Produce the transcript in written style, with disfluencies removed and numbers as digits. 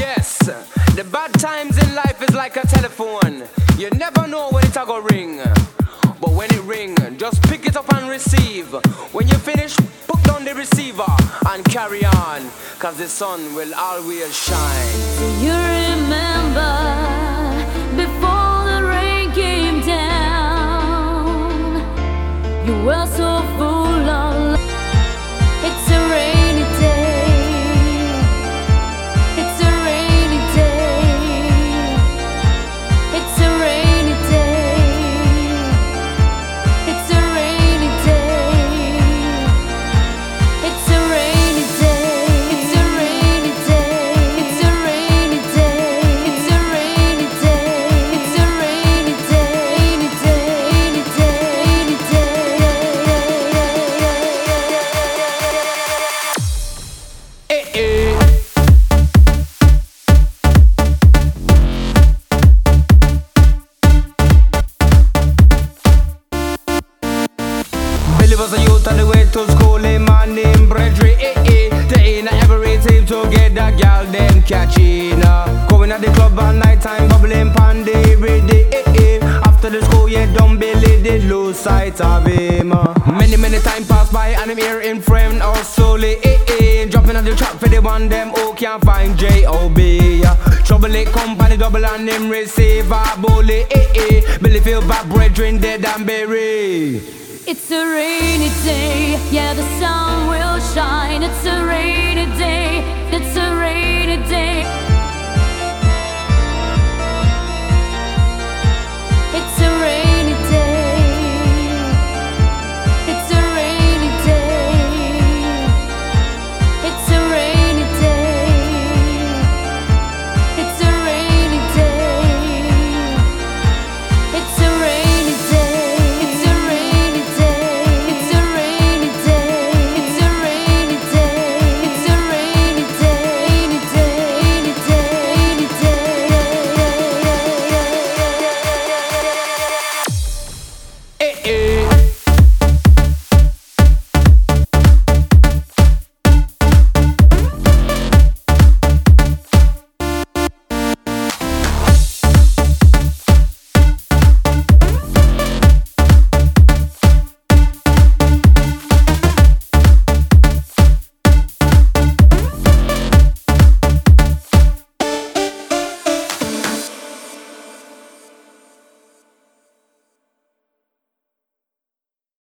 Yes, the bad times in life is like a telephone. You never know when it's a go ring. But when it ring, just pick it up and receive. When you finish, put down the receiver and carry on, cause the sun will always shine. Do you remember before the rain came down? You were so full of love. It's a rainy day. It's a rainy day. It's a rainy day. It's a rainy day. It's a rainy day. It's a rainy day. It's a rainy day. It's a rainy day. It's a rainy Billy was a youth on the way to school, a man named Bredry, They ain't every team to get that gal, them catching Going at the club at night time, bubbling pan the ready, After the school, yeah, dumb Billy did lose sight of him Many time pass by and I'm here in frame, all slowly, Jumping on the track for the one them who can't find J.O.B. Trouble it company double and him receive a bully, Billy feel back, Brethren dead and buried. It's a rainy day, yeah, the sun will shine. It's a rainy day, the